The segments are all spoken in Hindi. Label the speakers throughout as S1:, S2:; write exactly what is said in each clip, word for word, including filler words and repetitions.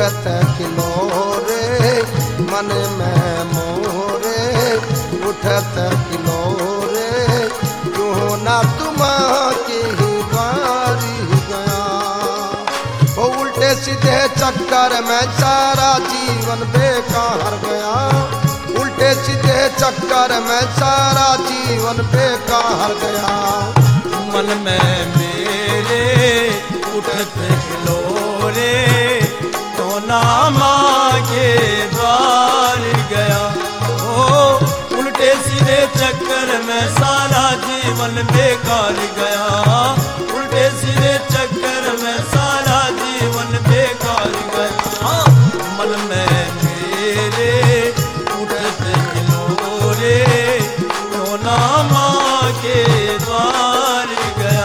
S1: उठत किलोरे मन में मोरे उठत किलोरे क्यों ना तुम की बारी गया। वो उल्टे सीधे चक्कर में सारा जीवन बेकार गया। उल्टे सीधे चक्कर में सारा जीवन बेकार गया।
S2: मन में मेरे उठत किलोरे तो नामा के द्वार गया। ओ उल्टे सीधे चक्कर में सारा जीवन बेकार गया। उल्टे सीधे चक्कर में सारा जीवन बेकार गया। मन में मेरे उठत किलोरे तो नामा के द्वार गया।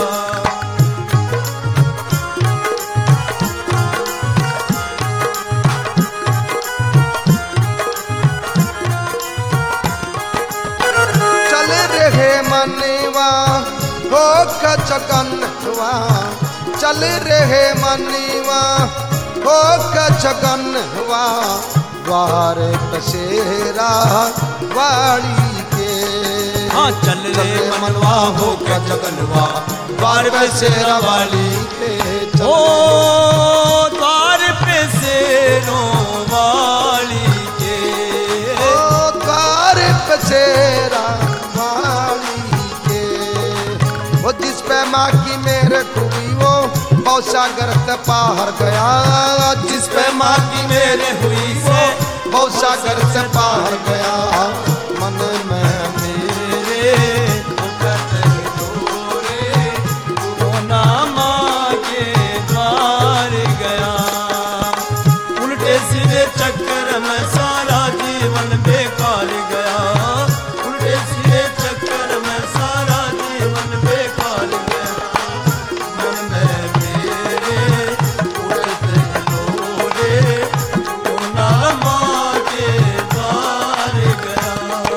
S1: चल रहे मनवा हो कचकनवा चल रहे मनवा हो कचकनवा द्वार कसेरा वाली के।
S2: हाँ चल रे मनवा हो कचकनवा द्वार पे शेरा वाली
S1: के
S2: ओ द्वार पे शेरों वाली के।
S1: ओ द्वार पे शेरा वाली के। वो जिस पे माँ की मेरे हुई वो भवसागर से पार गया। जिस पे माँ की मेरे हुई वो भवसागर से पार गया। मन में मेरे
S2: उठत किलोरे तो नामा के द्वार गया। उल्टे सीधे चक्कर में सारा जीवन बेकार गया। उल्टे सीधे चक्कर में सारा जीवन बेकार गया। मन में मेरे उठत किलोरे तो नामा के द्वार गया।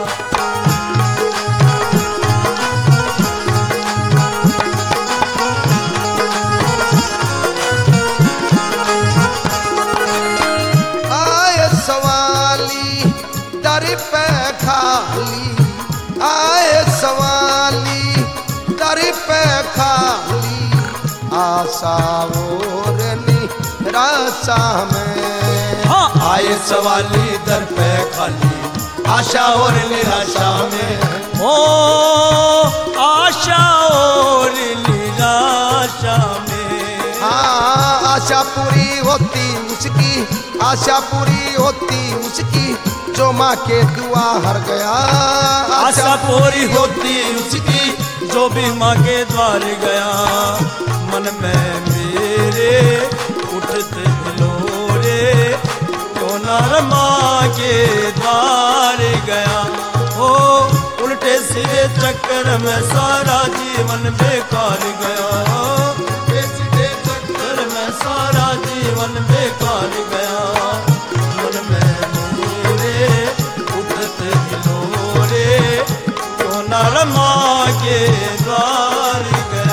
S1: आए सवाली दर पे खाली आए सवाली दर पे खाली आशा और निराशा में।
S2: हाँ आए सवाली दर पे खाली आशा और निराशा में। ओ आशा और निराशा में।
S1: हाँ आशा पूरी होती उसकी आशा पूरी होती उसकी जो माँ के दुआ हर गया।
S2: आशा पूरी होती उसकी जो भी माँ के द्वार गया। मन में मेरे उठत किलोरे तो नर माँ के द्वार गया। ओ उल्टे सीधे चक्कर में सारा जीवन बेकार गया। उल्टे सीधे चक्कर में सारा जीवन बेकार गया। मन में मेरे उठत किलोरे तो नर माँ के द्वार गया।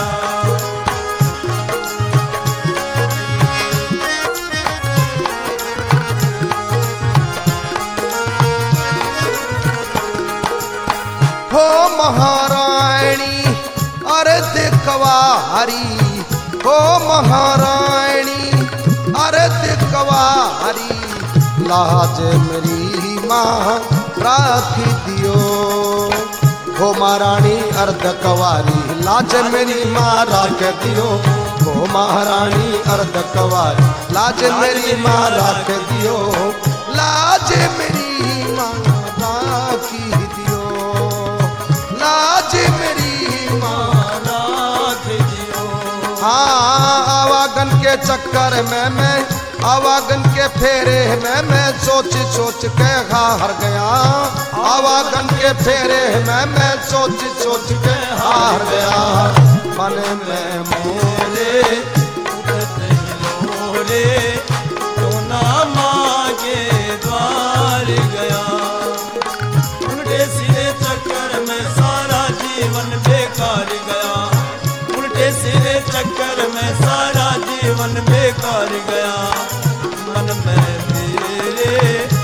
S1: हो महारानी अर्ध कवारी हो महारानी अर्ध कवारी लाज मेरी माँ राख दियो। हो महारानी अर्ध कवारी लाज मेरी माँ राख दियो। हो महारानी अर्ध कवारी लाज मेरी माँ राख दियो। लाज मेरी माँ राख दियो। लाज मेरी माँ
S2: राख दियो।
S1: हाँ आवागन के चक्कर में मैं आवागन के फेरे में मैं सोच सोच के हार गया। आवागन के फेरे में मैं सोच सोच के हार गया। मन में मोरे
S2: उठत किलोरे तो नामा के द्वार गया। उल्टे सीधे चक्कर में सारा जीवन बेकार गया। उल्टे सीधे चक्कर में सारा जीवन बेकार गया। मन में मेरे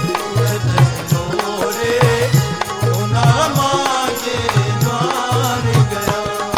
S2: रे सोना मांगे द्वार गया।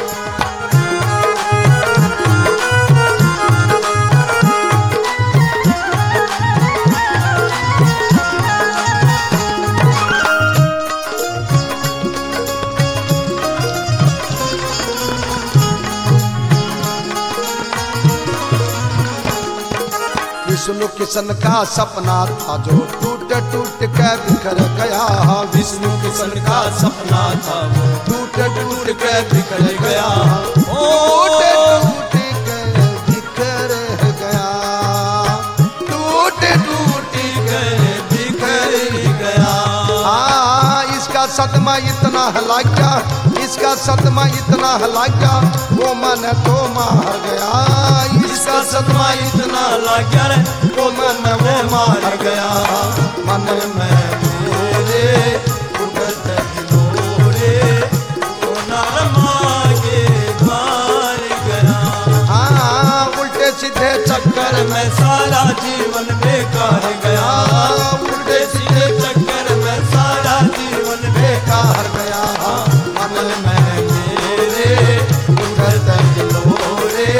S1: विष्णु किशन का सपना था जो टूट टूट के बिखर गया।
S2: विष्णु किशन का सपना था वो टूट टूट के बिखर गया।
S1: टूट टूट के बिखर गया। टूट टूट
S2: के बिखर गया।
S1: हाँ, इसका सदमा इतना हला गया, इसका सदमा इतना हला गया, वो मन तो मार गया।
S2: इसका सदमा इतना लग गया रे वो मन वो मार गया। मन में मेरे उगत हिलोरे सोना मांगे द्वार गया।
S1: हाँ, उल्टे सीधे
S2: चक्कर में सारा जीवन बेकार गया। उल्टे सीधे चक्कर में सारा जीवन बेकार गया। मन में मेरे उगत हिलोरे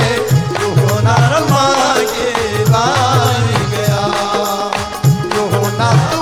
S2: सोना मांगे द्वार गया।
S1: जो होना